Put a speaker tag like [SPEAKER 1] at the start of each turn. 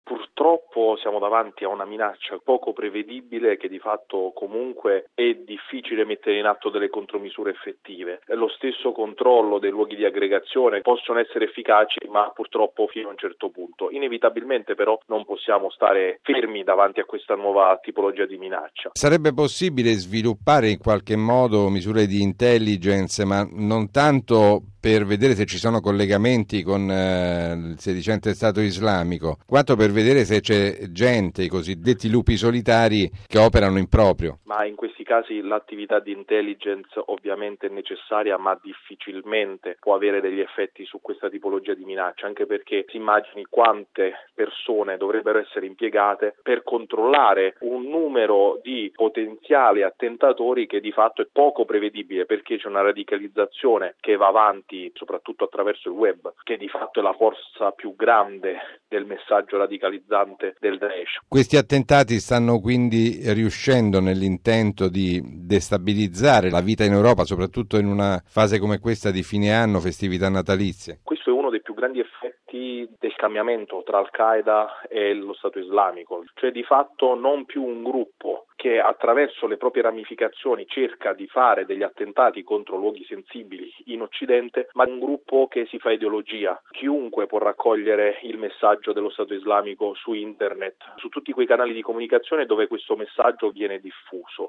[SPEAKER 1] Purtroppo siamo davanti a una minaccia poco prevedibile che di fatto comunque è difficile mettere in atto delle contromisure effettive. Lo stesso controllo dei luoghi di aggregazione possono essere efficaci, ma purtroppo fino a un certo punto. Inevitabilmente però non possiamo stare fermi davanti a questa nuova tipologia di minaccia.
[SPEAKER 2] Sarebbe possibile sviluppare in qualche modo misure di intelligence, ma non tanto per vedere se ci sono collegamenti con il sedicente Stato islamico, quanto per vedere se c'è gente, i cosiddetti lupi solitari, che operano in proprio.
[SPEAKER 1] Ma in questi casi l'attività di intelligence ovviamente è necessaria, ma difficilmente può avere degli effetti su questa tipologia di minaccia, anche perché si immagini quante persone dovrebbero essere impiegate per controllare un numero di potenziali attentatori che di fatto è poco prevedibile, perché c'è una radicalizzazione che va avanti soprattutto attraverso il web, che di fatto è la forza più grande del messaggio radicalizzante del Daesh.
[SPEAKER 2] Questi attentati stanno quindi riuscendo nell'intento di destabilizzare la vita in Europa, soprattutto in una fase come questa di fine anno, festività natalizie.
[SPEAKER 1] Questo è uno dei più grandi effetti del cambiamento tra Al-Qaeda e lo Stato islamico, cioè di fatto non più un gruppo che attraverso le proprie ramificazioni cerca di fare degli attentati contro luoghi sensibili in Occidente, ma un gruppo che si fa ideologia. Chiunque può raccogliere il messaggio dello Stato islamico su internet, su tutti quei canali di comunicazione dove questo messaggio viene diffuso.